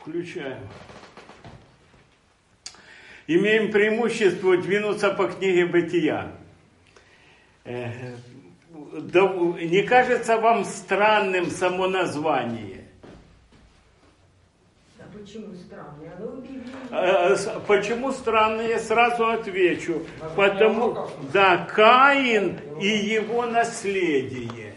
Включаем. Имеем преимущество двинуться по книге Бытия. Не кажется вам странным само название? А почему странное? Почему странное? Я сразу отвечу. Потому, да, Каин и его наследие.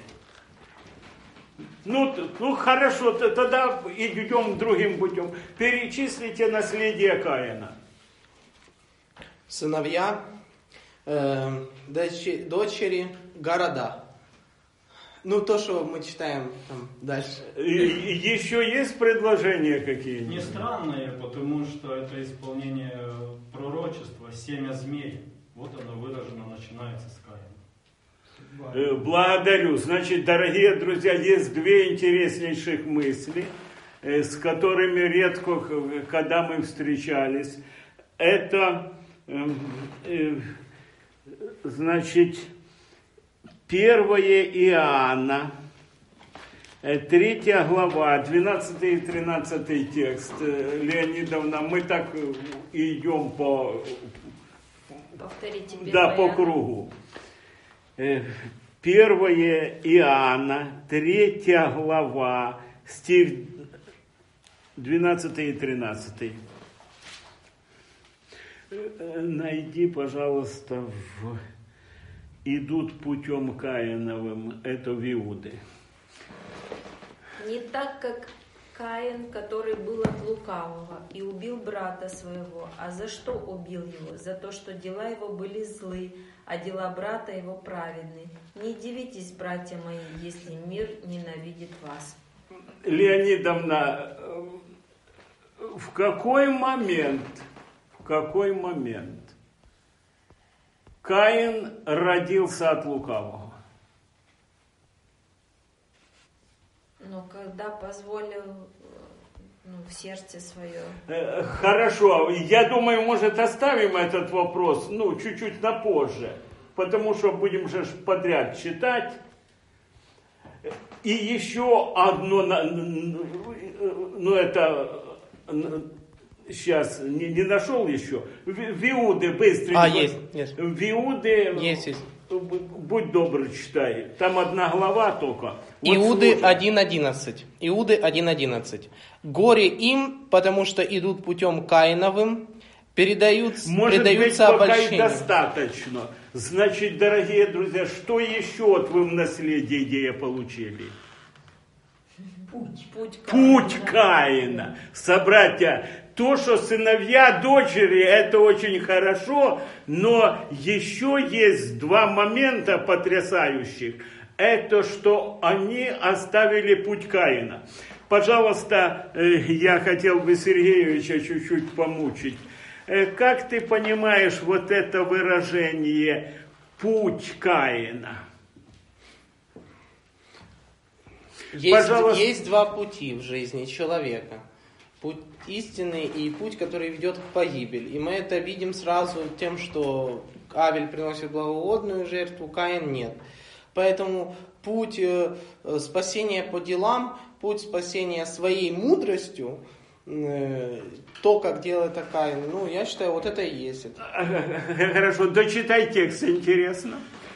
Ну хорошо, тогда идем другим путем. Перечислите наследие Каина. Сыновья, дочери, города. Ну, то, что мы читаем там дальше. Еще есть предложения какие-нибудь? Не странные, потому что это исполнение пророчества, семя змей. Вот оно выражено, начинается с Каина. Благодарю. Значит, дорогие друзья, есть две интереснейших мысли, с которыми редко, когда мы встречались. Это, значит, 1 Иоанна, 3 глава, 12 и 13 текст. Леонидовна, мы так идем по кругу. 1 Иоанна, 3 глава, стих 12 и 13. Найди, пожалуйста, идут путем Каиновым, это в Иуды. Не так, как Каин, который был от лукавого и убил брата своего. А за что убил его? За то, что дела его были злы, а дела брата его праведны. Не дивитесь, братья мои, если мир ненавидит вас. Леонидовна, в какой момент Каин родился от лукавого? Но когда позволил в сердце свое. Хорошо, я думаю, может, оставим этот вопрос, чуть-чуть на позже, потому что будем же подряд читать. И еще одно, это сейчас не нашел еще. В Иуды быстренько. Есть. В Иуды. Есть. Будь добр, читай. Там одна глава только. Иуды 1.11. Иуды 1.11. Горе им, потому что идут путем Каиновым, предаются обольщению. Пока и достаточно. Значит, дорогие друзья, что еще вы в наследие идея получили? Путь Каина. Собратья, то, что сыновья, дочери, это очень хорошо, но еще есть два момента потрясающих. Это, что они оставили путь Каина. Пожалуйста, я хотел бы Сергеевича чуть-чуть помучить. Как ты понимаешь вот это выражение «путь Каина»? Есть два пути в жизни человека. Путь истинный и путь, который ведет к погибели. И мы это видим сразу тем, что Авель приносит благоугодную жертву, Каин нет. Поэтому путь спасения по делам, путь спасения своей мудростью, то, как делает Каин, я считаю, вот это и есть это. Хорошо, дочитай текст, интересно.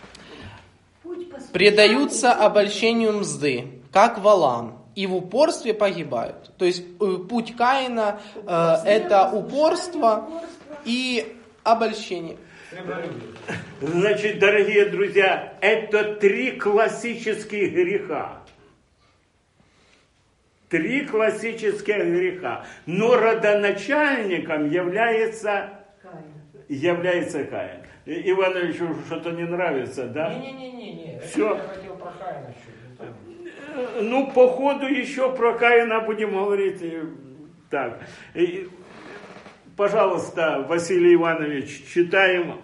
Предаются обольщению мзды, как Валаам, и в упорстве погибают. То есть путь Каина это упорство и обольщение. Значит, дорогие друзья, это 3 классических греха. 3 классических греха. Но родоначальником является Каин. Ивановичу что-то не нравится, да? Не. Все. Я хотел про Каина чуть. По ходу еще про Каина будем говорить. Так. Пожалуйста, Василий Иванович, читаем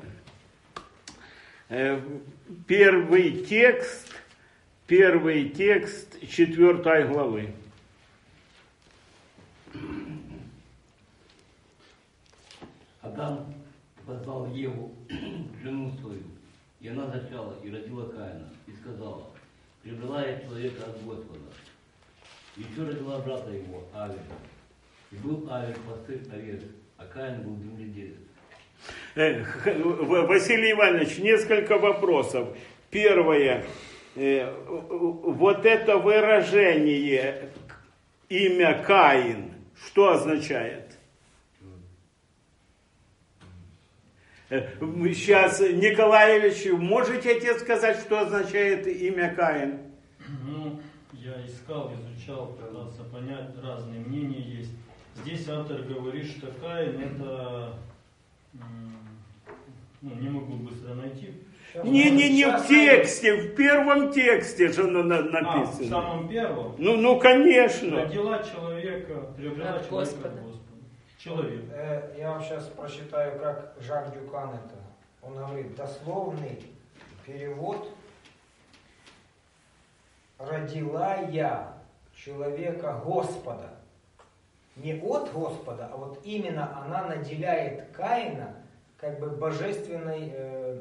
первый текст 4 главы. Адам позвал Еву, жену свою, и она зачала и родила Каина, и сказала: «Приобрела я человека от Господа». Еще родила брата его, Авеля. И был Авель пастырь овец, а Каин был земледелец. Василий Иванович, несколько вопросов. Первое. Вот это выражение имя Каин, что означает? Сейчас, Николаевич, можете отец сказать, что означает имя Каин? Ну, я искал, изучал, пытался понять, разные мнения есть. Здесь автор говорит, что Каин это, не могу быстро найти. Не в тексте, в первом тексте же написано. В самом первом? Ну, конечно. Родила человека, приобрела От человека Господа. от Господа. Человек. Я вам сейчас прочитаю, как Жак Дюкан это. Он говорит, дословный перевод: родила я человека Господа. Не от Господа, а вот именно она наделяет Каина как бы божественной,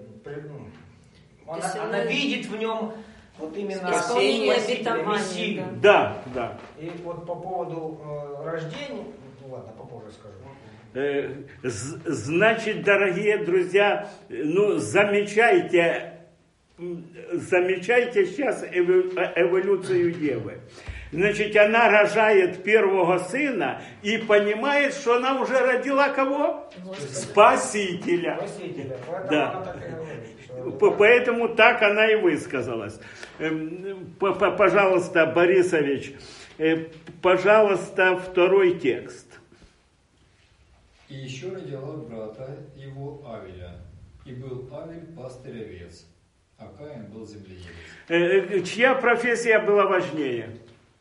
она видит в нем вот именно Исполнение Спасителя, обетования, Мессию. Да. И вот по поводу рождения, ладно, попозже скажу. Значит, дорогие друзья, замечайте сейчас эволюцию Девы. Значит, она рожает первого сына и понимает, что она уже родила кого? Господа. Спасителя. Спасителя. Поэтому Да. она так и говорит. Поэтому так она и высказалась. Пожалуйста, Борисович, пожалуйста, второй текст. И еще родила брата его Авеля. И был Авель пастырь овец, а Каин был земледелец. Чья профессия была важнее?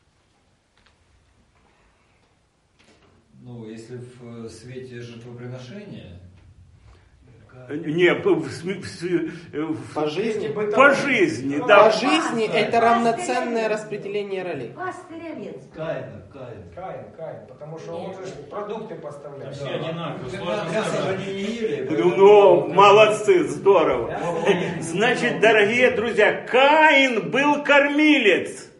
Ну, если в свете жертвоприношения, Не, По жизни? по жизни, да. По жизни это равноценное распределение ролей. Пастырь овец. Каин. Каин, потому что он же продукты поставляет. Все одинаковые, сложно мясо же сказать. они не ели. Ну, молодцы, здорово. Значит, дорогие друзья, Каин был кормилец.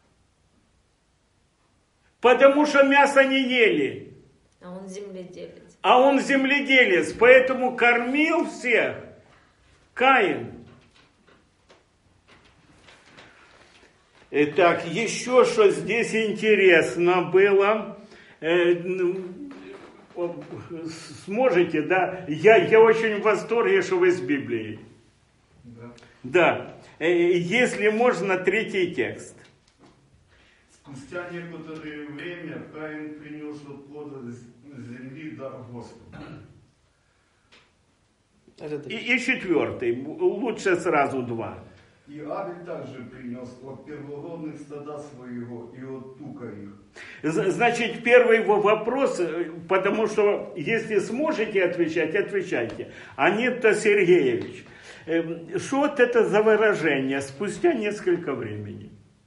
Потому что мясо не ели. А он земледелец. А он земледелец, поэтому кормил всех. Каин. Итак, еще что здесь интересно было. Сможете, да? Я очень в восторге, что вы с Библией. Да. Если можно, третий текст. Спустя некоторое время Каин принес от плода земли дар Господу. И четвертый. Лучше сразу два. И Авель также принес от первородных стада своего и от тука их. Значит, первый вопрос, потому что если сможете отвечать, отвечайте. А нет-то, Сергеевич, что вот это за выражение спустя несколько времени?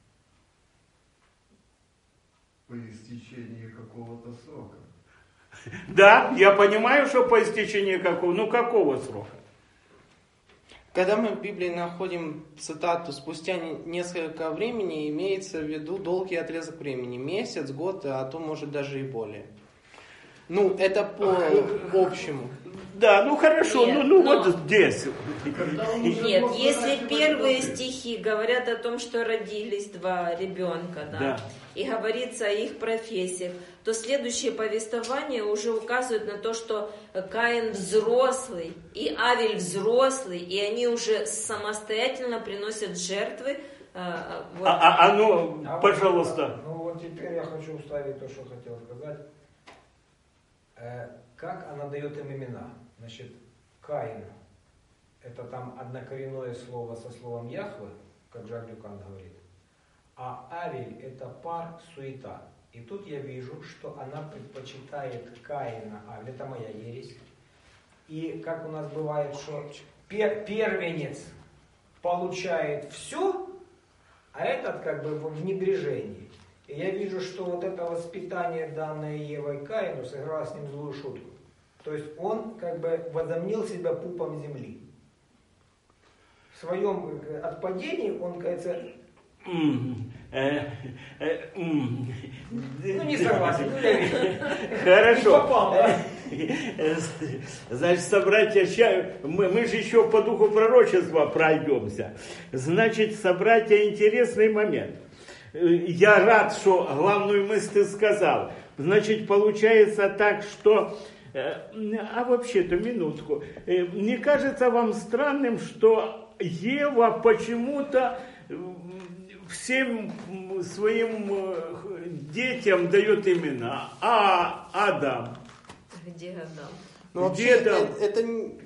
По истечении какого-то срока. Да, я понимаю, что по истечении какого срока? Когда мы в Библии находим цитату «спустя несколько времени», имеется в виду долгий отрезок времени. Месяц, год, а то может даже и более. Ну, это по общему. Да, ну хорошо, Нет, вот здесь. Нет, если первые стихи говорят о том, что родились два ребенка, да, и говорится о их профессиях, то следующее повествование уже указывает на то, что Каин взрослый, и Авель взрослый, и они уже самостоятельно приносят жертвы. Пожалуйста. Ну вот теперь я хочу вставить то, что хотел сказать. Как она дает им имена? Значит, Каин — это там однокоренное слово со словом Яхве, как Жак Дюкан говорит. А Авель — это пар, суета. И тут я вижу, что она предпочитает Каина. Авель — это моя ересь. И как у нас бывает, что первенец получает все, а этот как бы в небрежении. И я вижу, что вот это воспитание, данное Евой Каину, сыграло с ним злую шутку. То есть он как бы возомнил себя пупом земли. В своем отпадении он, кажется... не согласен. Хорошо. Значит, собратья, мы же еще по духу пророчества пройдемся. Значит, собратья, интересный момент. Я рад, что главную мысль ты сказал. Значит, получается так, что... А вообще-то, минутку. Не кажется вам странным, что Ева почему-то всем своим детям дает имена, а Адам? Где Адам? Ну, вообще, это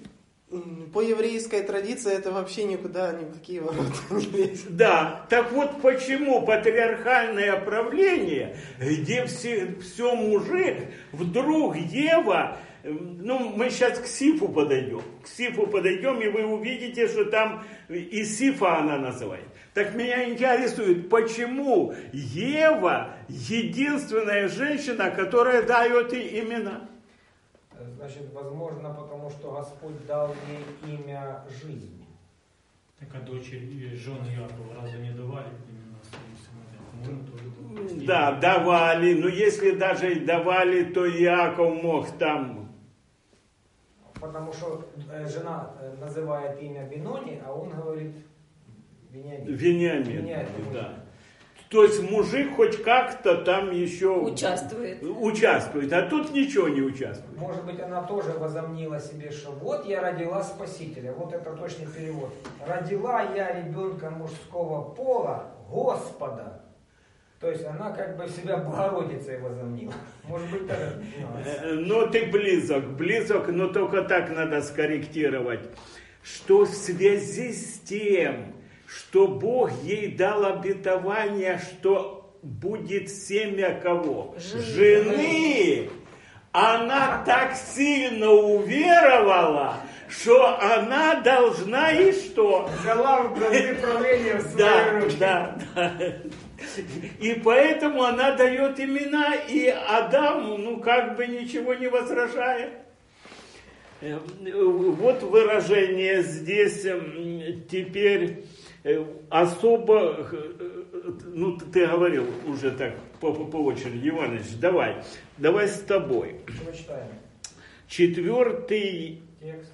по еврейской традиции это вообще никуда, никакие ворота не лезет. Да, так вот почему патриархальное правление, где все мужик, вдруг Ева, мы сейчас к Сифу подойдем, и вы увидите, что там и Сифа она называет. Так меня интересует, почему Ева единственная женщина, которая дает ей имена? Значит, возможно, потому что Господь дал ей имя жизни. Так а дочери и жены Якова разве не давали имена своим сыновьям? Да, давали, но если даже и давали, то Иаков мог там... Потому что жена называет имя Бенони, а он говорит Вениамин. Да. То есть мужик хоть как-то там еще участвует, а тут ничего не участвует. Может быть, она тоже возомнила себе, что вот я родила Спасителя, вот это точный перевод. Родила я ребенка мужского пола, Господа. То есть она как бы себя Богородицей возомнила. Может быть, так. Но ты близок, но только так надо скорректировать, что в связи с тем, что Бог ей дал обетование, что будет семя кого? Жены. Она так сильно уверовала, что она должна и что? Взяла в правление в свои руки. Да. И поэтому она дает имена, и Адаму, как бы ничего не возражает. Вот выражение здесь теперь особо, ты говорил уже так по очереди, Иваныч, давай с тобой. Что читаем? 4 текст.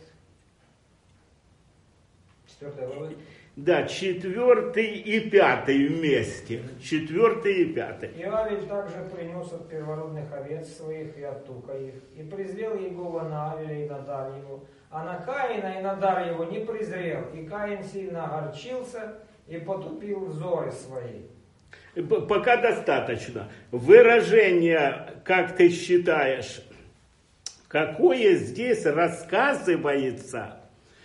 4 главы. Да, 4 и 5 вместе. 4 и 5. И Авель также принес от первородных овец своих и от тука их. И презрел Егова на Авеля и на дар его. А на Каина и на дар его не презрел. И Каин сильно огорчился и потупил взоры свои. Пока достаточно. Выражение, как ты считаешь, какое здесь рассказывается,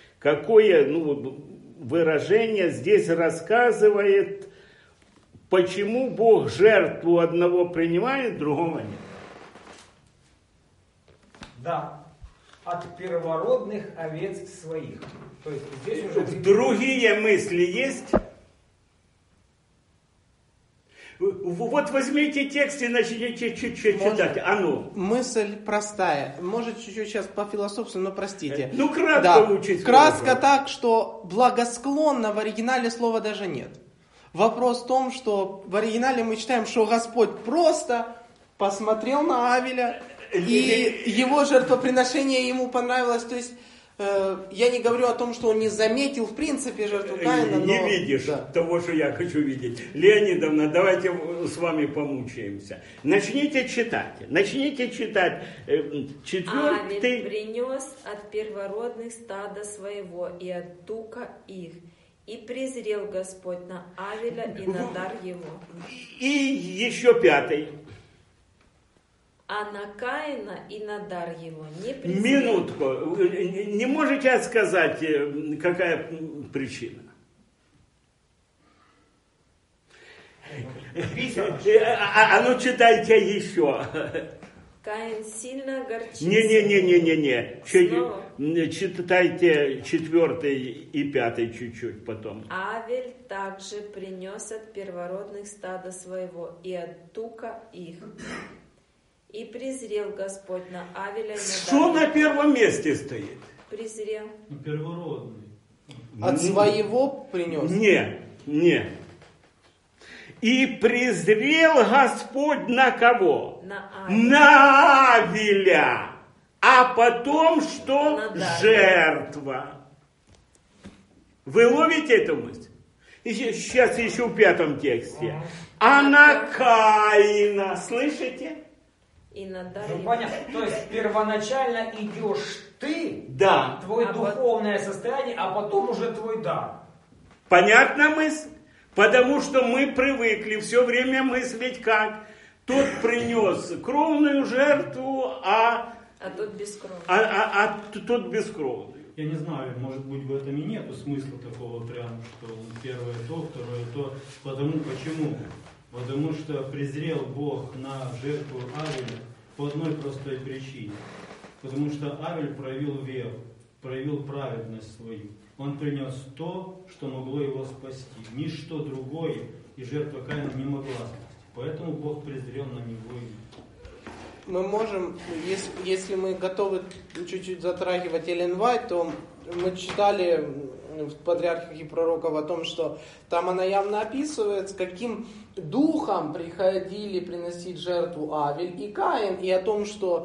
выражение здесь рассказывает, почему Бог жертву одного принимает, другого нет. Да, от первородных овец своих. То есть здесь уже... Другие мысли есть? Вот возьмите текст и начните читать. Мысль простая. Может, чуть-чуть сейчас по философству, но простите. Кратко учить. Кратко так, что благосклонно в оригинале слова даже нет. Вопрос в том, что в оригинале мы читаем, что Господь просто посмотрел на Авеля, и его жертвоприношение ему понравилось. То есть, я не говорю о том, что он не заметил в принципе жертву Каина, но... Не видишь того, что я хочу видеть. Леонидовна, давайте с вами помучаемся. Начните читать. 4. Авель принес от первородных стада своего и от тука их. И презрел Господь на Авеля и на дар его. И еще 5. А на Каина и на дар его не презрел. Минутку. Не можете сказать, какая причина? А ну читайте еще. Каин сильно огорчился. Не. Читайте 4 и 5 чуть-чуть потом. Авель также принес от первородных стада своего и от тука их. И презрел Господь на Авеля и на дар. Что на первом месте стоит? Презрел. Первородный. От своего принес? Не. И презрел Господь на кого? На Авеля. А потом что? Жертва. Вы ловите эту мысль? Сейчас еще в 5 тексте. А на Каина. Слышите? И на дар. Ну, понятно. То есть первоначально идешь ты, Да. твое духовное состояние, а потом уже твой дар. Понятна мысль? Потому что мы привыкли все время мыслить как? Тот принес кровную жертву, а тот бескровный. Тот бескровный. Я не знаю, может быть, в этом и нету смысла такого прям, что первое то, второе то. Почему? Потому что презрел Бог на жертву Авеля по одной простой причине. Потому что Авель проявил веру, проявил праведность свою. Он принес то, что могло его спасти. Ничто другое и жертва Каина не могла спасти. Поэтому Бог презрел на него. Мы можем, если мы готовы чуть-чуть затрагивать Эллен Уайт, то мы читали в Патриархах и Пророков о том, что там она явно описывает, с каким духом приходили приносить жертву Авель и Каин, и о том, что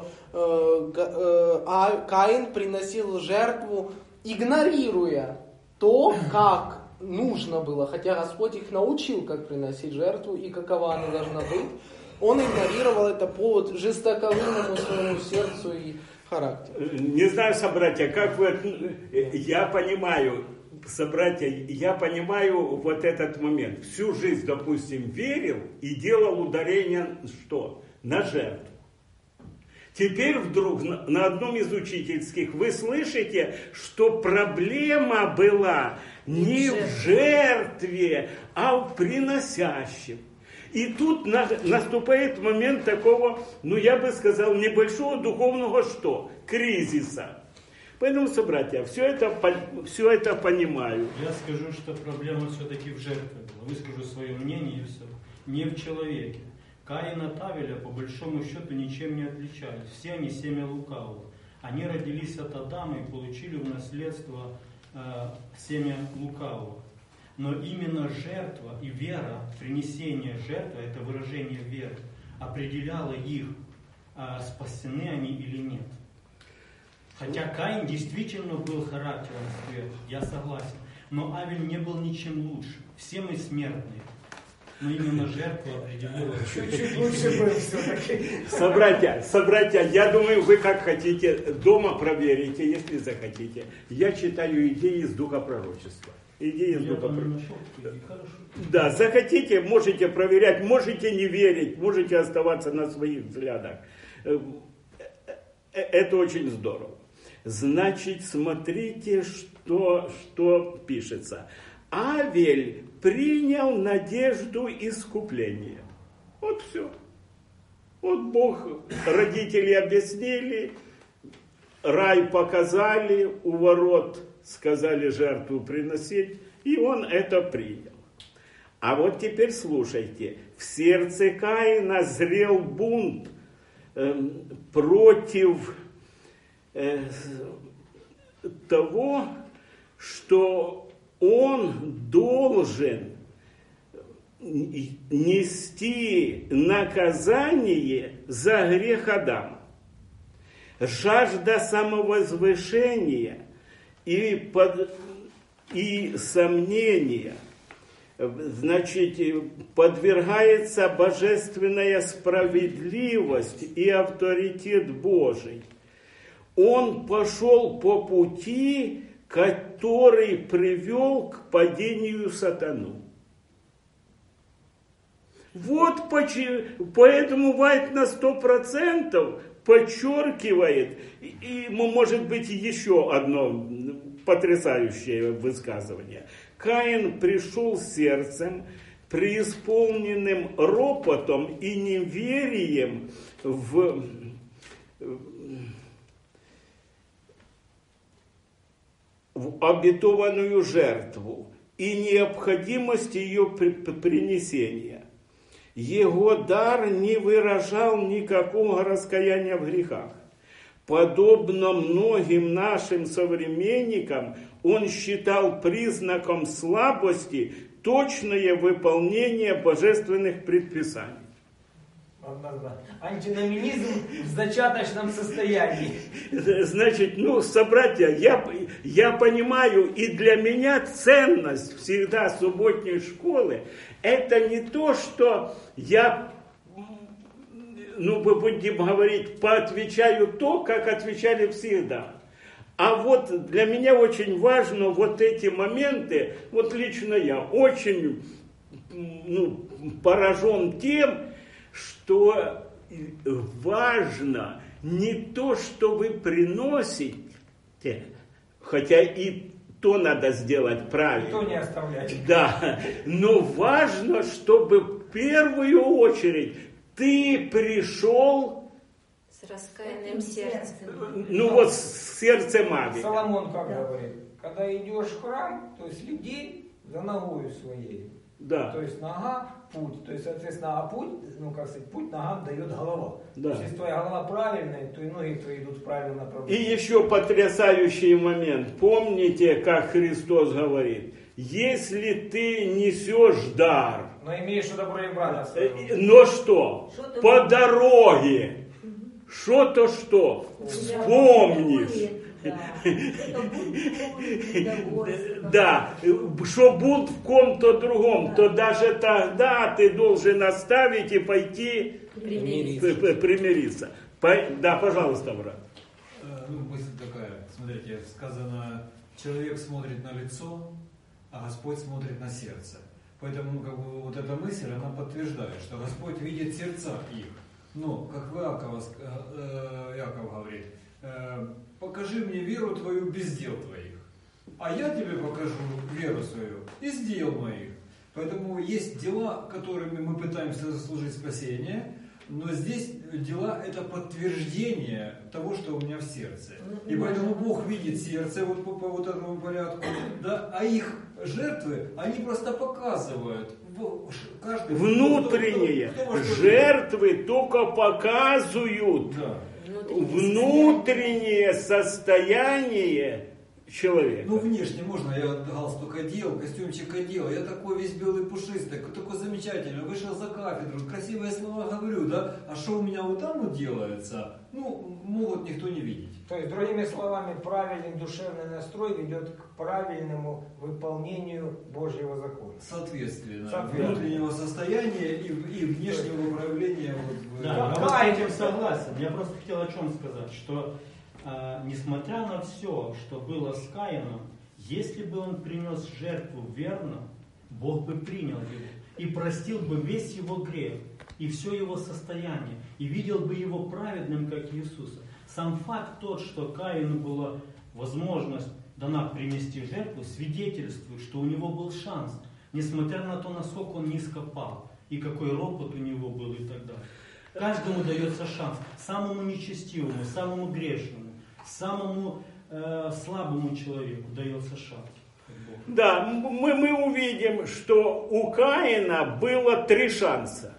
Каин приносил жертву, игнорируя то, как нужно было, хотя Господь их научил, как приносить жертву и какова она должна быть. Он игнорировал это по жестоковыйному своему сердцу и характеру. Не знаю, собратья, как вы... Я понимаю, собратья, я понимаю вот этот момент. Всю жизнь, допустим, верил и делал ударение что? На жертву. Теперь вдруг на одном из учительских вы слышите, что проблема была не в жертве, а в приносящем. И тут наступает момент такого, я бы сказал, небольшого духовного что? Кризиса. Поэтому, собратья, все это понимаю. Я скажу, что проблема все-таки в жертве была. Выскажу свое мнение и все. Не в человеке. Каин от Авеля по большому счету ничем не отличались. Все они семя лукавого. Они родились от Адама и получили в наследство семя лукавого. Но именно жертва и вера, принесение жертвы, это выражение веры, определяло их, спасены они или нет. Хотя Каин действительно был характером света, я согласен. Но Авель не был ничем лучше. Все мы смертные. Но именно жертва определила. Чуть-чуть лучше был все-таки. Собратья, я думаю, вы как хотите, дома проверите, если захотите. Я читаю идеи из духа пророчества. Да, захотите, можете проверять, можете не верить, можете оставаться на своих взглядах. Это очень здорово. Значит, смотрите, что пишется. Авель принял надежду искупления. Вот все. Вот Бог, родители объяснили, рай показали, у ворот сказали жертву приносить, и он это принял. А вот теперь слушайте. В сердце Каина зрел бунт против того, что он должен нести наказание за грех Адама. Жажда самовозвышения и сомнения, значит, подвергается божественная справедливость и авторитет Божий. Он пошел по пути, который привел к падению сатану. Вот поэтому Уайт на 100% подчеркивает, и может быть еще одно потрясающее высказывание. Каин пришел сердцем, преисполненным ропотом и неверием в обетованную жертву и необходимость ее принесения. Его дар не выражал никакого раскаяния в грехах. Подобно многим нашим современникам, он считал признаком слабости точное выполнение божественных предписаний. Антиноминизм в зачаточном состоянии. Значит, собратья, я понимаю, и для меня ценность всегда субботней школы, это не то, что я, будем говорить, поотвечаю то, как отвечали всегда. А вот для меня очень важно вот эти моменты, вот лично я очень поражен тем, что важно не то, что вы приносите, хотя и то надо сделать правильно. И то не оставлять. Да, но важно, чтобы в первую очередь ты пришел с раскаянным сердцем. С сердцем Ави. Соломон как говорит, когда идешь в храм, то есть следи за ногою своей. Да. То есть нога, путь. То есть, соответственно, путь, путь ногам дает голова. Да. То есть, если твоя голова правильная, то и ноги твои идут в правильном направлении. И еще потрясающий момент. Помните, как Христос говорит, если ты несешь дар, но имеешь добро и брата своего. Но что? По дороге. Что-то что? Вспомнишь. Да, что будет в ком-то другом, то даже тогда ты должен оставить и пойти примириться. Да, пожалуйста, брат. Мысль такая, смотрите, сказано, человек смотрит на лицо, а Господь смотрит на сердце. Поэтому вот эта мысль, она подтверждает, что Господь видит сердца их. Но, как Иаков говорит, покажи мне веру твою без дел твоих, а я тебе покажу веру свою из дел моих. Поэтому есть дела, которыми мы пытаемся заслужить спасение, но здесь дела это подтверждение того, что у меня в сердце. И поэтому Бог видит сердце вот по вот этому порядку, да, а их жертвы, они просто показывают. Внутренние жертвы только показывают внутреннее состояние человека. Внешне можно, я галстук одел, костюмчик одел, я такой весь белый пушистый, такой замечательный, вышел за кафедру, красивые слова говорю, да, а что у меня вот там вот делается, могут никто не видеть. То есть, другими словами, правильный душевный настрой ведет к правильному выполнению Божьего закона. Соответственно, внутреннего состояния и внешнего проявления. Да, я с этим согласен. Я просто хотел о чем сказать, что несмотря на все, что было с Каином, если бы он принес жертву верно, Бог бы принял его и простил бы весь его грех и все его состояние, и видел бы его праведным, как Иисуса. Сам факт тот, что Каину была возможность дана принести жертву, свидетельствует, что у него был шанс, несмотря на то, насколько он низко пал, и какой ропот у него был и так далее. Каждому дается шанс, самому нечестивому, самому грешному, самому слабому человеку дается шанс. Да, мы увидим, что у Каина было 3 шанса.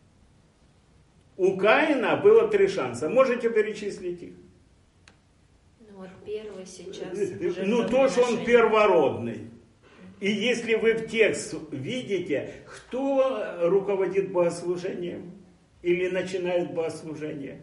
У Каина было 3 шанса. Можете перечислить их? Первый сейчас. То, что он первородный. И если вы в текст видите, кто руководит богослужением или начинает богослужение?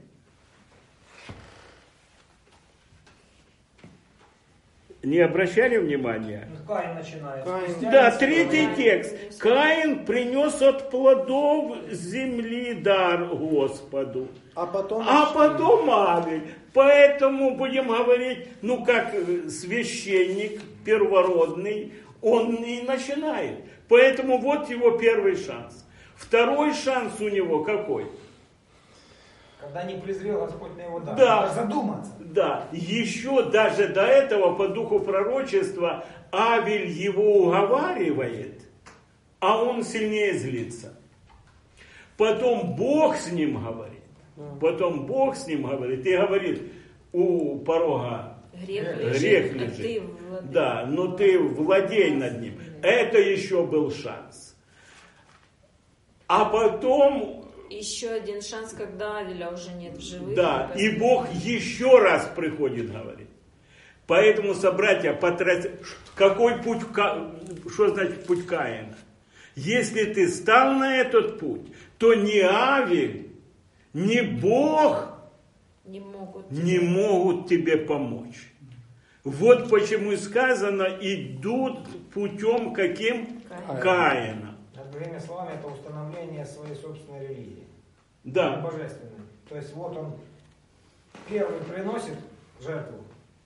Не обращали внимания? Каин начинает. Да, 3-й текст. Каин принес от плодов земли дар Господу. А потом Авель. Поэтому будем говорить, как священник первородный, он и начинает. Поэтому вот его первый шанс. Второй шанс у него какой? Когда не презрел Господь на его дар. Да. Надо задуматься. Да, еще даже до этого по духу пророчества Авель его уговаривает, а он сильнее злится. Потом Бог с ним говорит. И говорит, у порога грех лежит. Да, но ты владей над ним. Это еще был шанс. А потом... Еще один шанс, когда Авеля уже нет в живых. Да, и Бог еще раз приходит говорить. Поэтому, собратья, какой путь, что значит путь Каина? Если ты стал на этот путь, то ни Авель, ни Бог Не могут. не могут тебе помочь. Вот почему и сказано, идут путем каким? Каина. Другими словами, это установление своей собственной религии. Да. Божественной. То есть вот он первый приносит жертву,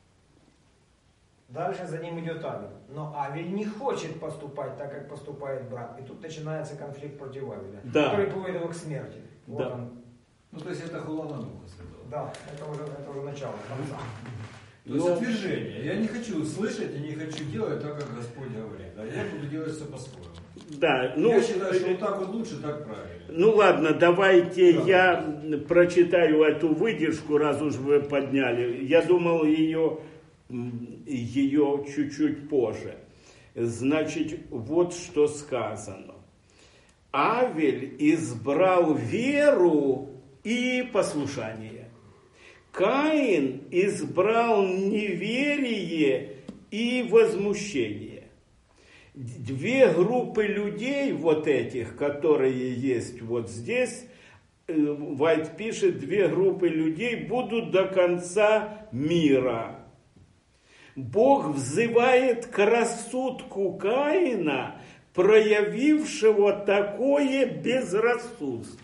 дальше за ним идет Авель. Но Авель не хочет поступать так, как поступает брат. И тут начинается конфликт против Авеля, Да. который приводит его к смерти. Вот Да. он. Ну, то есть это хула на Духа Святого. Да, это уже начало, конца. То есть отвержение. Я не хочу слышать и не хочу делать так, как Господь говорит. Да? Я буду делать все по-своему. Да, Я считаю, что вот так вот лучше, так правильно. Ну ладно, давайте Да. я прочитаю эту выдержку, раз уж вы подняли. Я думал ее чуть-чуть позже. Значит, вот что сказано. Авель избрал веру и послушание. Каин избрал неверие и возмущение. Две группы людей, вот этих, которые есть вот здесь, Вайт пишет, две группы людей будут до конца мира. Бог взывает к рассудку Каина, проявившего такое безрассудство.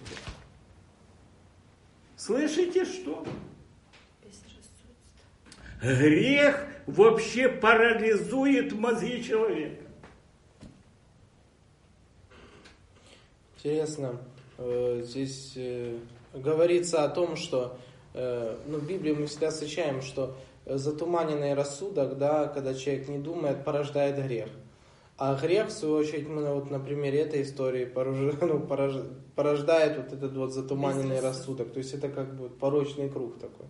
Слышите, что? Грех вообще парализует мозги человека. Интересно, здесь говорится о том, что в Библии мы всегда встречаем, что затуманенный рассудок, да, когда человек не думает, порождает грех. А грех, в свою очередь, мы вот на примере этой истории порождает вот этот вот затуманенный рассудок. То есть это как бы порочный круг такой.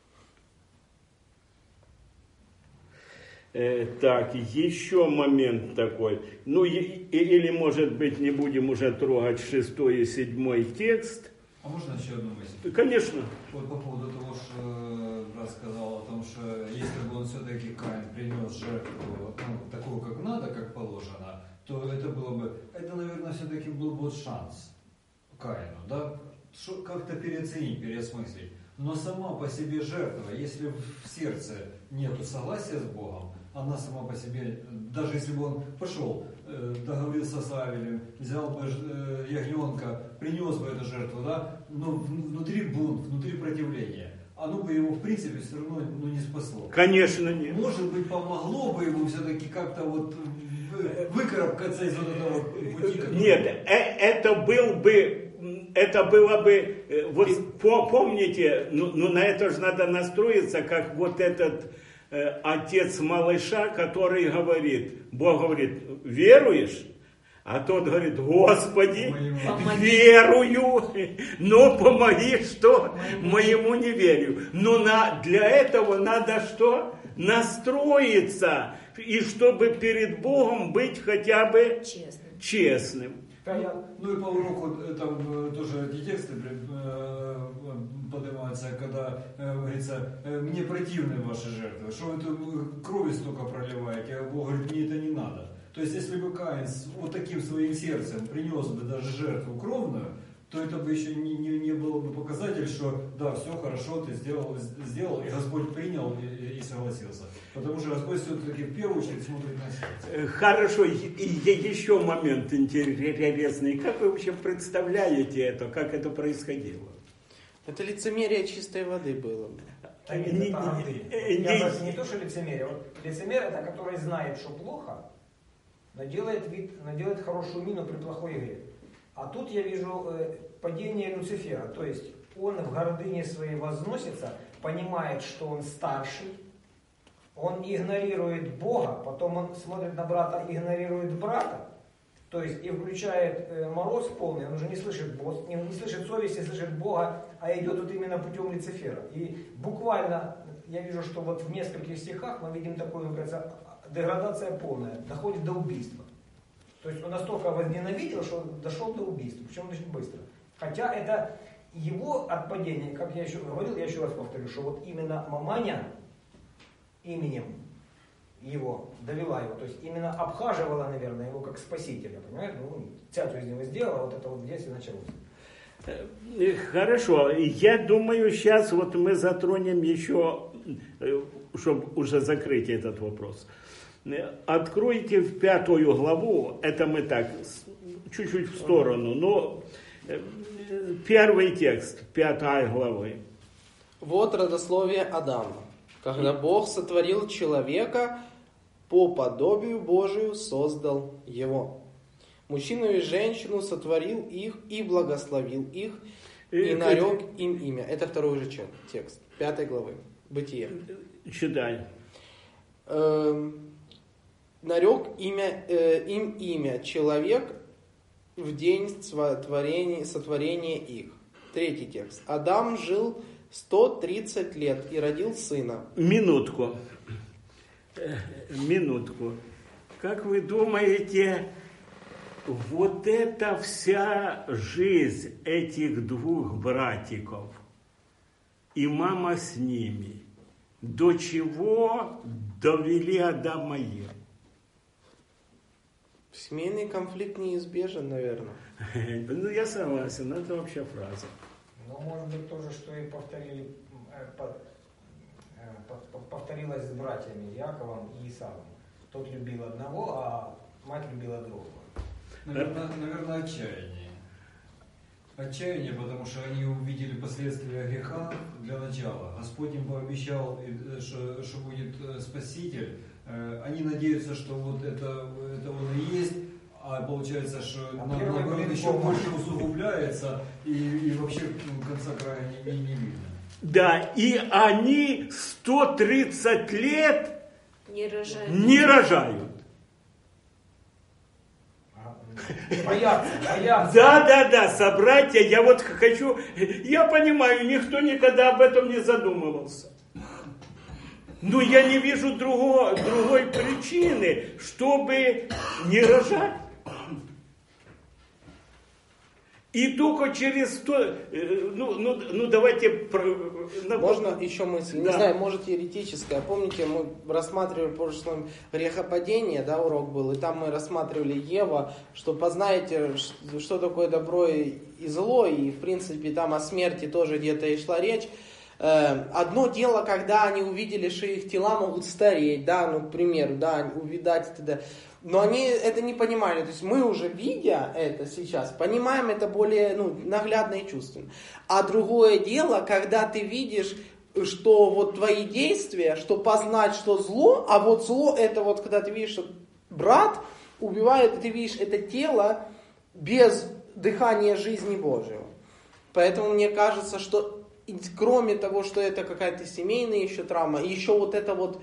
Так, еще момент такой. Ну, или, может быть, не будем уже трогать 6 и 7 текст. А можно еще одну мысль? Конечно. Вот по поводу того, что брат сказал о том, что если бы он все-таки Каин принес жертву такую, как надо, как положено, то это было бы, это, наверное, все-таки был бы вот шанс Каину, да, как-то переоценить, переосмыслить. Но сама по себе жертва, если в сердце нету согласия с Богом, она сама по себе, даже если бы он пошел, договорился с Авелем, взял бы ягненка, принес бы эту жертву, да, но внутри бунт, внутри противление, оно бы его в принципе все равно не спасло. Конечно, нет. Может быть, помогло бы ему все-таки как-то вот выкарабкаться из вот этого пути. Нет, это было бы, вот помните, ну на это же надо настроиться, как вот этот отец малыша, который говорит, Бог говорит, веруешь? А тот говорит, Господи, верую, но помоги, что? Моему неверию. Но для этого надо что? Настроиться, и чтобы перед Богом быть хотя бы честным. Ну и по уроку там тоже эти тексты поднимаются, когда говорится, мне противны ваши жертвы, что вы тут крови столько проливаете, а Бог говорит, мне это не надо. То есть если бы Каин с вот таким своим сердцем принес бы даже жертву кровную, то это бы еще не было бы показатель, что да, все хорошо, ты сделал, и Господь принял и согласился. Потому что Господь все-таки в первую очередь смотрит на сердце. Хорошо, и еще момент интересный. Как вы вообще представляете это, как это происходило? Это лицемерие чистой воды было. Не то, что лицемерие. Вот лицемер это который знает, что плохо, но делает хорошую мину при плохой игре. А тут я вижу падение Люцифера, то есть он в гордыне своей возносится, понимает, что он старший, он игнорирует Бога, потом он смотрит на брата, игнорирует брата, то есть и включает мороз полный, он уже не слышит Бога, не слышит совести, слышит Бога, а идет вот именно путем Люцифера. И буквально я вижу, что вот в нескольких стихах мы видим такую, говорится, деградация полная, доходит до убийства. То есть он настолько возненавидел, что дошел до убийства, причем очень быстро. Хотя это его отпадение, как я еще говорил, я еще раз повторю, что вот именно Маманя именем его, довела его, то есть именно обхаживала, наверное, его как спасителя, понимаете? Ну, цяту из него сделала, вот это вот в детстве началось. Хорошо, я думаю, сейчас вот мы затронем еще, чтобы уже закрыть этот вопрос. Откройте в 5 главу, это мы так, чуть-чуть в сторону, но первый текст 5 главы. Вот родословие Адама. Когда Бог сотворил человека, по подобию Божию создал его. Мужчину и женщину сотворил их и благословил их, и нарек им имя. Это второй уже текст, 5 главы, Бытие. Читай. Нарек им имя человек в день сотворения их. 3 текст. Адам жил 130 лет и родил сына. Минутку. Как вы думаете, вот эта вся жизнь этих двух братиков и мама с ними, до чего довели Адама и Еву? Семейный конфликт неизбежен, наверное. Ну, я согласен, это вообще фраза. Ну, может быть, тоже, что и повторилось с братьями Яковом и Исавом. Тот любил одного, а мать любила другого. Наверное, отчаяние. Отчаяние, потому что они увидели последствия греха для начала. Господь им пообещал, что будет Спаситель. Они надеются, что вот это он и есть, а получается, что наоборот еще больше усугубляется, и вообще конца края не видно. Да, и они 130 лет не рожают. Боятся. Да, собратья, я вот хочу, я понимаю, никто никогда об этом не задумывался. Но я не вижу другой причины, чтобы не рожать. И только через то, давайте... Можно еще мысль? Да. Не знаю, может теоретическая. Помните, мы рассматривали в прошлом грехопадение, да, урок был, и там мы рассматривали Ева, что познаете, что такое добро и зло, и в принципе там о смерти тоже где-то и шла речь. Одно дело, когда они увидели, что их тела могут стареть, да, ну, к примеру, да, увидать это, но они это не понимали. То есть мы уже, видя это сейчас, понимаем это более наглядно и чувственно. А другое дело, когда ты видишь, что вот твои действия, что познать, что зло, а вот зло это вот, когда ты видишь, что брат убивает, ты видишь это тело без дыхания жизни Божьего. Поэтому мне кажется, что кроме того, что это какая-то семейная еще травма, еще вот это вот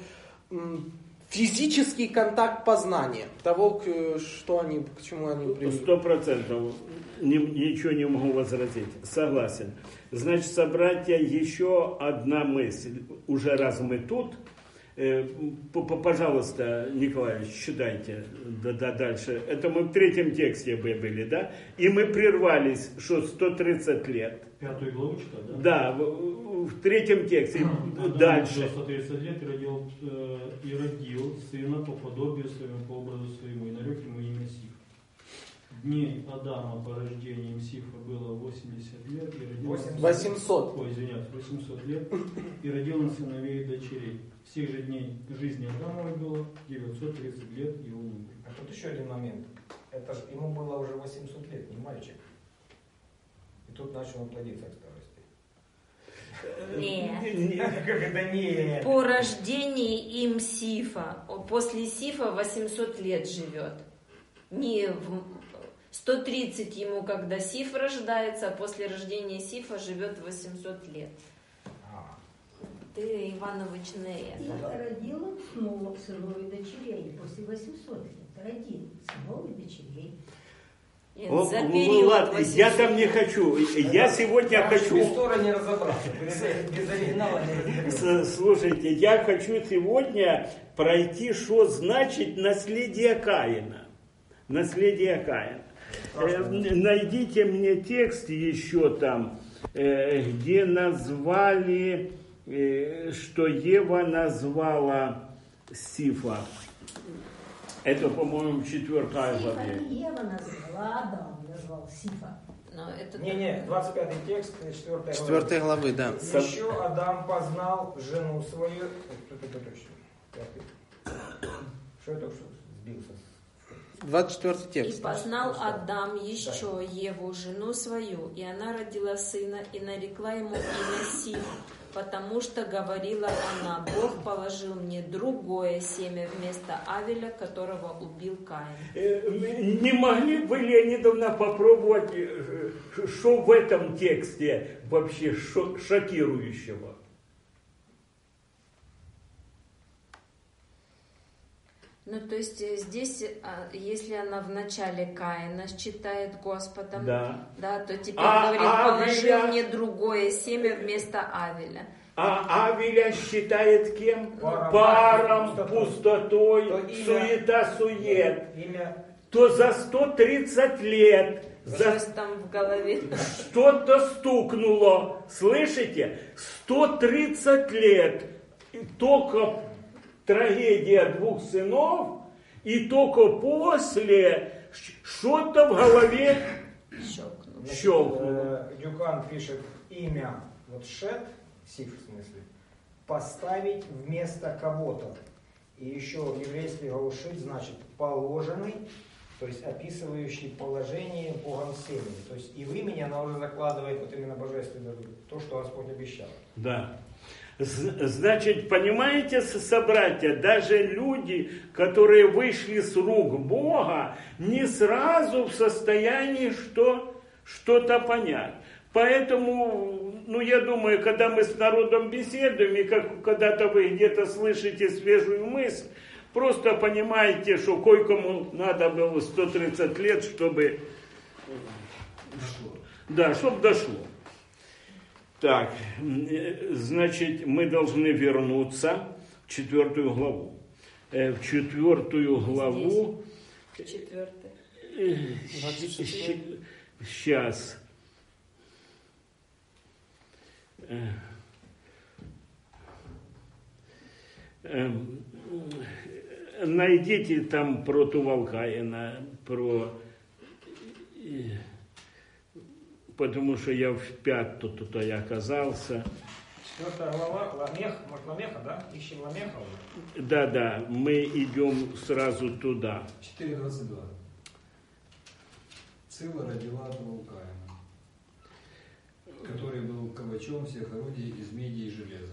физический контакт познания того, что они, к чему они привели. 100%. Ничего не могу возразить. Согласен. Значит, собратья, еще одна мысль. Уже раз мы тут, пожалуйста, Николай, читайте дальше. Это мы в 3 тексте были, да? И мы прервались, что 130 лет. 5 главу читать, да? Да, в 3 тексте. Дальше. 130 лет и родил сына по подобию своему, по образу своему, и нарек ему имя Сиф. Дней Адама по рождению Сифа было 80 лет, и родил 800. 800 лет, и родил он сыновей и дочерей. Всех же дней жизни Адамовой было 930 лет, и он умер. А тут еще один момент. Это же ему было уже 800 лет, не мальчик. И тут начал он плодиться к старости. Нет. Как это нет? По рождении им Сифа. После Сифа 800 лет живет. Не в 130 ему, когда Сиф рождается, а после рождения Сифа живет 800 лет. Ты, Иванович, не это. Родил он снова сынов и дочерей после 800 лет. Родил сынов и дочерей. За период ладно, 800 я там не хочу. Я сегодня хочу... Без Тора не разобраться, без оригинала не разберешься. Слушайте, я хочу сегодня пройти, что значит наследие Каина. Наследие Каина. Найдите мне текст еще там, где назвали, что Ева назвала Сифа. Это, по-моему, 4 глава. Сифа не Ева назвала, а Адам назвал Сифа. Но это Не, 25 текст, 4 глава. 4 главы, да. Еще Адам познал жену свою. Что это сбился? 24 И текст. познал Адам еще Еву, жену свою, и она родила сына, и нарекла ему имя Сиф, потому что говорила она: Бог положил мне другое семя вместо Авеля, которого убил Каин. Не могли бы, Леонидовна, попробовать, что в этом тексте вообще шокирующего? Ну, то есть здесь, если она в начале Каина считает Господом, Да. да, то теперь говорит: положил Авеля? мне другое семя вместо Авеля. А Авеля считает кем? Паром, пустотой, То имя- суета-сует. Имя То за 130 лет Что там в голове? что-то стукнуло. Слышите? 130 лет. И только трагедия 2 сынов, и только после что-то в голове Щелкнул. щелкнуло. Дюкан пишет имя, вот Шет, Сиф в смысле, поставить вместо кого-то. И еще в еврейской гаушит значит положенный, то есть описывающий положение Богом семени. То есть и в имени она уже закладывает вот именно божественное, то, что Господь обещал. Да. Значит, понимаете, собратья, даже люди, которые вышли с рук Бога, не сразу в состоянии что-то понять. Поэтому, я думаю, когда мы с народом беседуем, и как когда-то вы где-то слышите свежую мысль, просто понимаете, что кое-кому надо было 130 лет, чтобы Дошло. Да, чтобы дошло. Так, значит, мы должны вернуться в 4 главу. В 4 главу. Четвертый. Сейчас. Найдите там про Тувал-Каина, потому что я в 5 тут я оказался. 4 глава, Ламех, может Ламеха, да? Ищем Ламеха уже. Да, мы идем сразу туда. 4:22. Цила родила Тувал-Каина, который был ковачом всех орудий из меди и железа.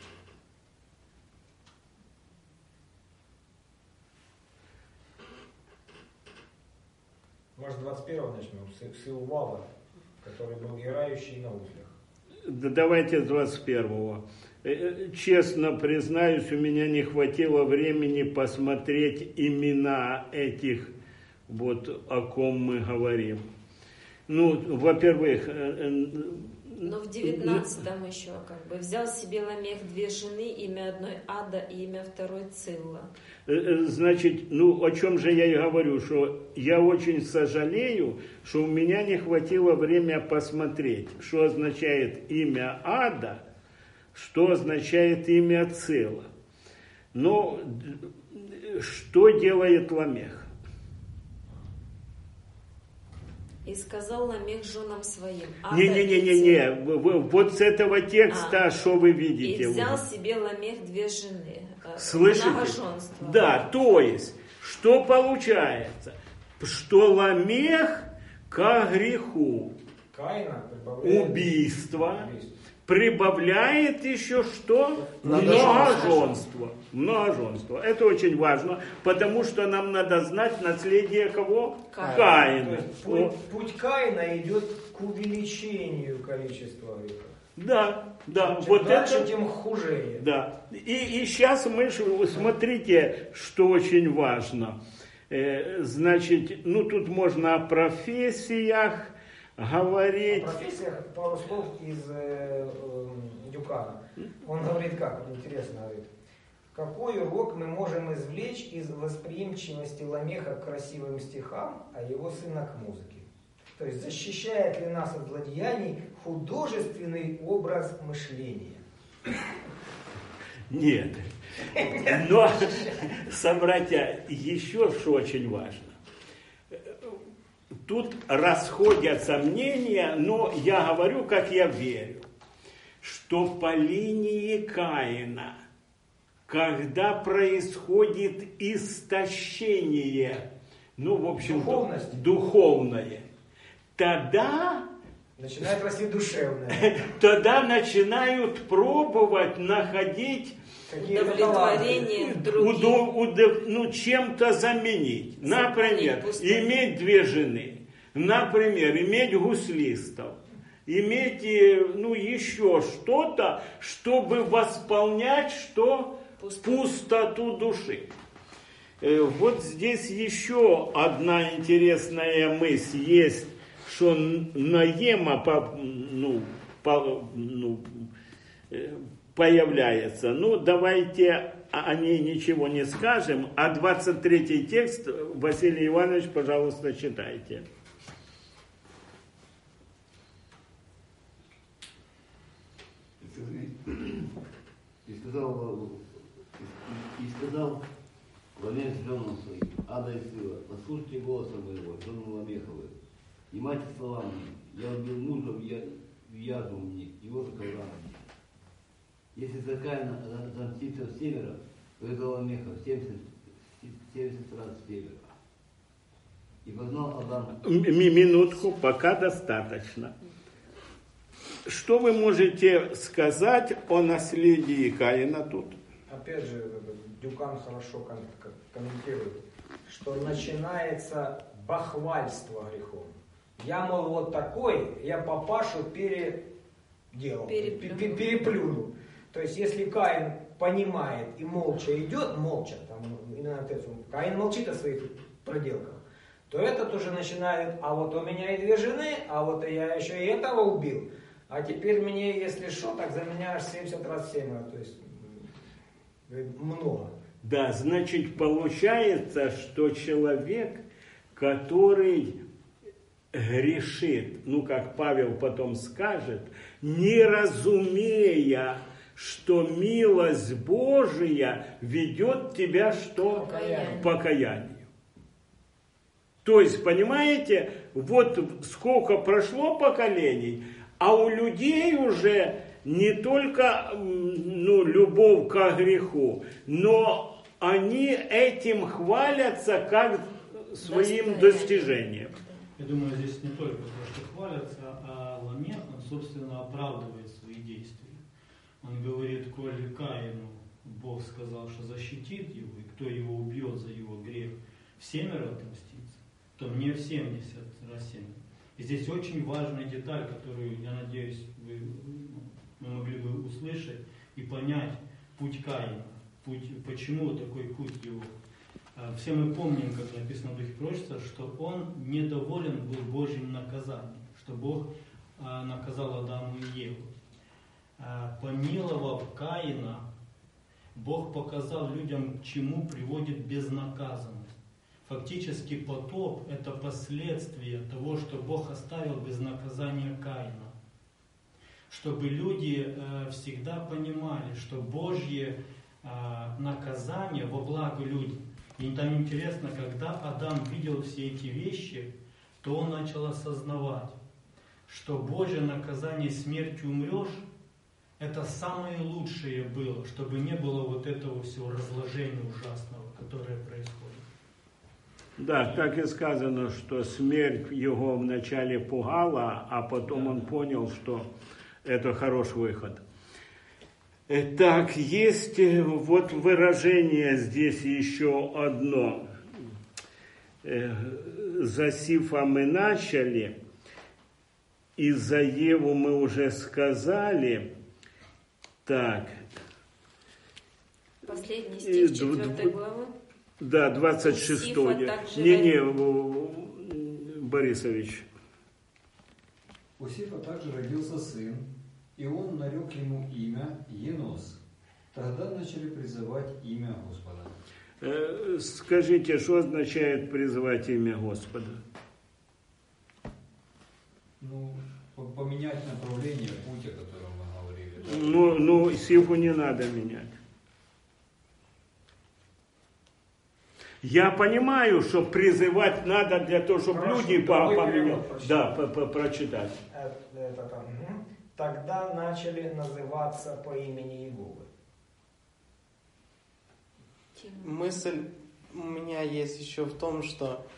Может 21-го начнем, с Иувала, который был играющий на узлях. Да давайте с 21-го. Честно признаюсь, у меня не хватило времени посмотреть имена этих, о ком мы говорим. Во-первых... Но в 19-м еще взял себе Ламех 2 жены, имя одной Ада и имя второй Цилла. Значит, о чем же я и говорю, что я очень сожалею, что у меня не хватило времени посмотреть, что означает имя Ада, что означает имя Цилла. Но что делает Ламех? И сказал Ламех женам своим: Ада Не. Вот с этого текста, что вы видите? И взял себе Ламех 2 жены. Слышите? Многоженство. Да, то есть, что получается? Что Ламех ко греху Каина прибавляет убийства убийство. прибавляет еще что? Многоженство. Многоженство. Это очень важно, потому что нам надо знать наследие кого? Каина. То есть путь Каина идет к увеличению количества грехов. Да. Чем Вот дальше, это. тем хуже. Да. И сейчас мы, смотрите, что очень важно. Значит, тут можно о профессиях говорить. О профессиях пару слов из Дюкана. Он говорит как? Интересно говорит. Какой урок мы можем извлечь из восприимчивости Ламеха к красивым стихам, а его сына к музыке? То есть защищает ли нас от злодеяний художественный образ мышления? Нет. Но, собратья, еще что очень важно. Тут расходятся мнения, но я говорю, как я верю, что по линии Каина, когда происходит истощение, ну, в общем, духовное, тогда начинает расти душевное. Тогда начинают пробовать находить удовлетворение других. Чем-то заменить. Например, иметь 2 жены. Например, иметь гуслистов. Иметь, еще что-то, чтобы восполнять пустоту души. Вот здесь еще одна интересная мысль есть, что наема появляется. Давайте о ней ничего не скажем, а 23-й текст, Василий Иванович, пожалуйста, читайте. И сказал Ламех женам своим, Ада и Сила, послушайте голоса моего, жену Ламеховы, внимайте слова мне, я убил мужа в язу мне, его заказал мне. Если за Каина отомстится в 7, то это Ламеха 70 раз 7. И познал Адам... Минутку, пока достаточно. Что вы можете сказать о наследии Каина тут? Опять же, Дюкан хорошо комментирует, что начинается бахвальство грехом. Я, мол, вот такой, я папашу переплюну. То есть, если Каин понимает и молча идет, Каин молчит о своих проделках, то этот уже начинает, а вот у меня и 2 жены, а вот я еще и этого убил, а теперь мне, если что, так за меня аж 70 раз 7, то есть много. Да, значит, получается, что человек, который грешит, как Павел потом скажет, не разумея, что милость Божия ведет тебя что? Покаянию. То есть, понимаете, вот сколько прошло поколений, а у людей уже не только любовь к греху, но они этим хвалятся как своим достижением. Я думаю, здесь не только то, что хвалятся, а Ламех, он, собственно, оправдывает свои действия. Он говорит, коли Каину Бог сказал, что защитит его, и кто его убьет за его грех, в 7 отомстится, то мне в 70 раз 7. И здесь очень важная деталь, которую, я надеюсь, вы могли бы услышать и понять путь Каина, почему такой путь его. Все мы помним, как написано в Духе Пророчества, что он недоволен был Божьим наказанием, что Бог наказал Адаму и Еву. Помиловав Каина, Бог показал людям, к чему приводит безнаказанность. Фактически потоп – это последствие того, что Бог оставил без наказания Каина. Чтобы люди всегда понимали, что Божье наказание во благо людям. И там интересно, когда Адам видел все эти вещи, то он начал осознавать, что Божье наказание смертью умрешь, это самое лучшее было, чтобы не было вот этого всего разложения ужасного, которое происходит. Да, так и сказано, что смерть его вначале пугала, а потом он понял, что это хороший выход. Так, есть вот выражение здесь еще одно. За Сифа мы начали, и за Еву мы уже сказали. Так. Последний стих 4 главы. Да, 26-й. Борисович. У Сифа также родился сын, и он нарек ему имя Енос. Тогда начали призывать имя Господа. Скажите, что означает призывать имя Господа? Поменять направление, путь, о котором мы говорили. Сифу не надо менять. Я понимаю, что призывать надо для того, чтобы Хорошо, люди другой поменяли. перевод Да, прочитать. Это там. Тогда начали называться по имени Иеговы. Мысль у меня есть еще в том, что,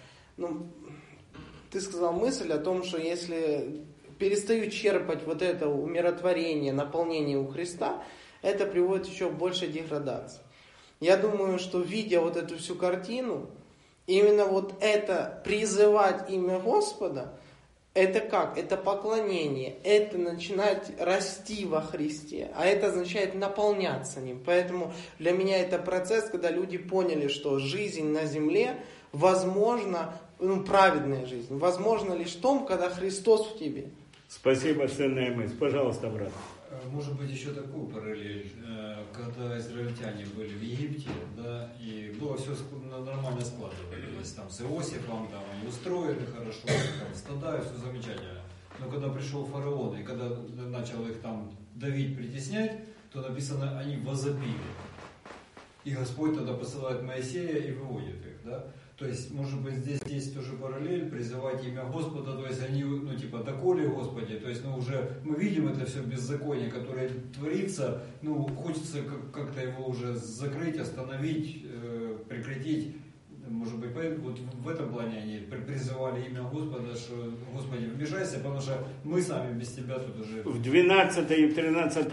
ты сказал мысль о том, что если перестаю черпать вот это умиротворение, наполнение у Христа, это приводит еще к большей деградации. Я думаю, что видя вот эту всю картину, именно вот это призывать имя Господа, это как? Это поклонение, это начинать расти во Христе, а это означает наполняться ним. Поэтому для меня это процесс, когда люди поняли, что жизнь на земле возможна, праведная жизнь, возможна лишь в том, когда Христос в тебе. Спасибо, ценная мысль. Пожалуйста, брат. Может быть, еще такую параллель, когда израильтяне были в Египте, да, и было все нормально складывалось, там с Иосифом, там они устроили хорошо, там стада, все замечательно. Но когда пришел фараон, и когда начал их там давить, притеснять, то написано, они возопили. И Господь тогда посылает Моисея и выводит их, да. То есть, может быть, здесь есть тоже параллель, призывать имя Господа, то есть они, доколе Господи, то есть, уже мы видим это все беззаконие, которое творится, хочется как-то его уже закрыть, остановить, прекратить. Может быть, вот в этом плане они призывали имя Господа, что, Господи, вмешайся, потому что мы сами без Тебя тут уже... В 12 и в 13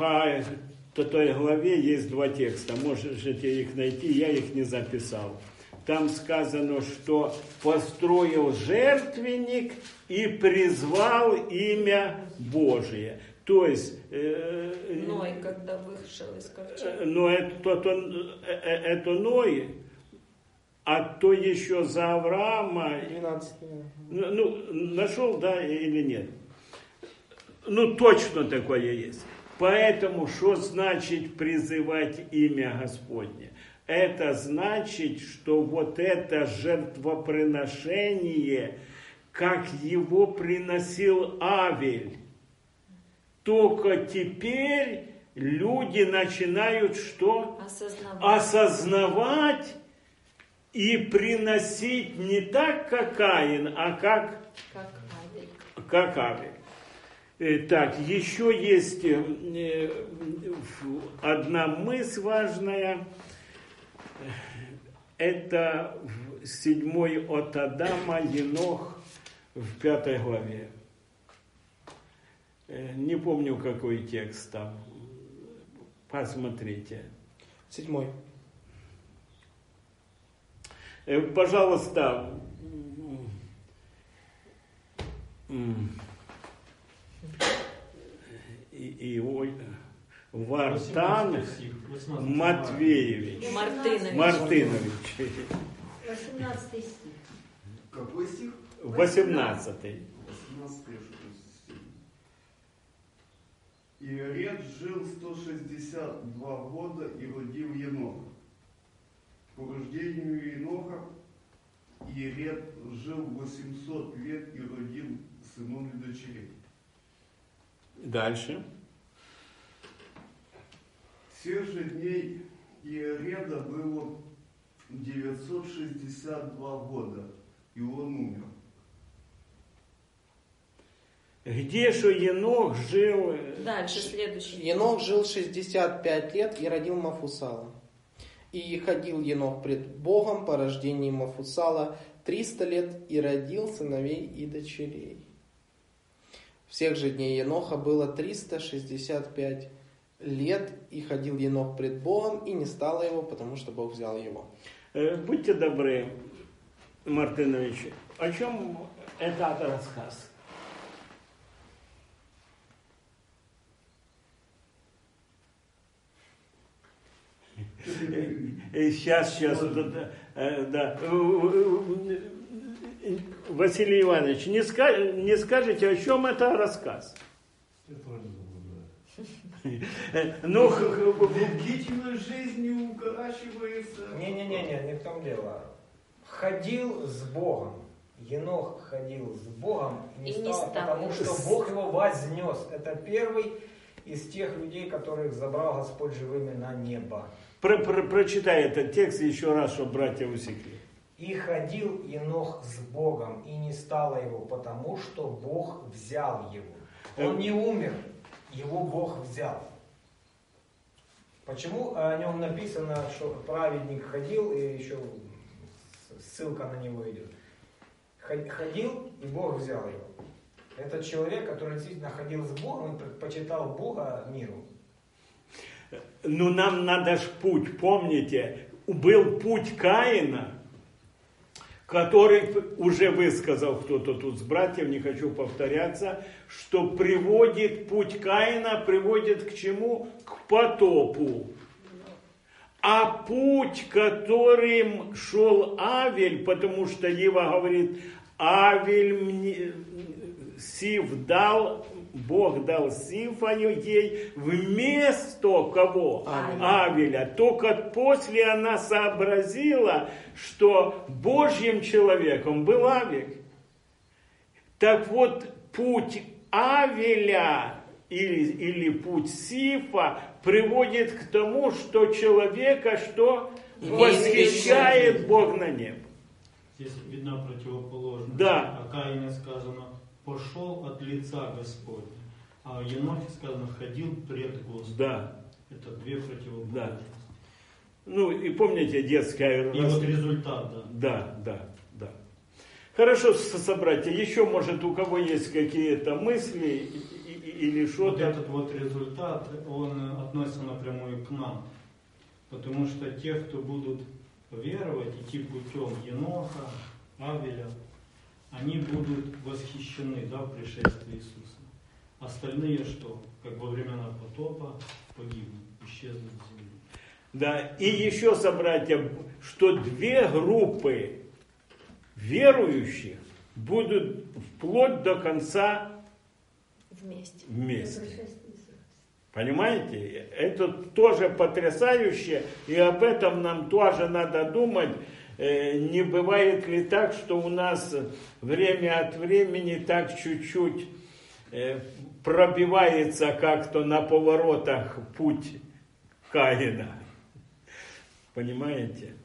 главе есть два текста, можете их найти, я их не записал. Там сказано, что построил жертвенник и призвал имя Божие. То есть... Ной, когда вышел из ковчега. Но это Ной, а то еще за Авраама... 12. Нашел, да, или нет? Точно такое есть. Поэтому, что значит призывать имя Господне? Это значит, что вот это жертвоприношение, как его приносил Авель, только теперь люди начинают что? Осознавать и приносить не так, как Каин, а как Авель. Так, еще есть одна мысль важная. Это 7 от Адама, Енох в 5 главе. Не помню, какой текст там. Посмотрите. 7. Пожалуйста. Вартан Матвеевич. Мартынович. 18 стих. Какой стих? 18. 18 стих. Иоред жил 162 года и родил Еноха. По рождению Еноха Иоред жил 800 лет и родил сынов и дочерей. Дальше. Всех же дней Иореда было 962 года, и он умер. Где же Енох жил? Дальше, следующий. Енох жил 65 лет и родил Мафусала. И ходил Енох пред Богом по рождении Мафусала 300 лет и родил сыновей и дочерей. Всех же дней Еноха было 365 лет, и ходил Енох пред Богом, и не стало его, потому что Бог взял его. Будьте добры, Мартынович, о чем этот рассказ? Сейчас, да. Василий Иванович, не скажете, о чем это рассказ? Длительной жизнью укорачивается. Не в том дело. Ходил с Богом. Енох ходил с Богом и не стал, потому что Бог его вознес. Это первый из тех людей, которых забрал Господь живыми на небо. Прочитай этот текст еще раз, чтобы братья усекли. И ходил Енох с Богом, и не стало его, потому что Бог взял его. Он не умер, его Бог взял. Почему о нем написано, что праведник ходил, и еще ссылка на него идет. Ходил, и Бог взял его. Это человек, который действительно ходил с Богом и предпочитал Бога миру. Ну, нам надо ж путь, помните, был путь Каина, который уже высказал кто-то тут с братьев, не хочу повторяться, что приводит, путь Каина приводит к чему? К потопу. А путь, которым шел Авель, потому что Ева говорит, Авель мне сив дал, Бог дал сифа ей вместо кого? Авеля. Только после она сообразила, что Божьим человеком был Авель. Так вот, путь Авеля или путь Сифа приводит к тому, что человека что? Восхищает Бог на небо. Здесь видна противоположность. Да. О Каине сказано, пошел от лица Господня. А о Енохе сказано, ходил пред Господом. Да. Это две противоположности. Да. Ну и помните детская... И вот результат, да. Да. Хорошо, собратья, еще может у кого есть какие-то мысли или что-то? Вот этот вот результат, он относится напрямую к нам. Потому что те, кто будут веровать, идти путем Еноха, Авеля, они будут восхищены, да, в пришествии Иисуса. Остальные что? Как во времена потопа погибнут, исчезнут с земли. Да, и еще, собратья, что две группы верующих будут вплоть до конца вместе. Понимаете? Это тоже потрясающе, и об этом нам тоже надо думать. Не бывает ли так, что у нас время от времени так чуть-чуть пробивается как-то на поворотах путь Каина? Понимаете?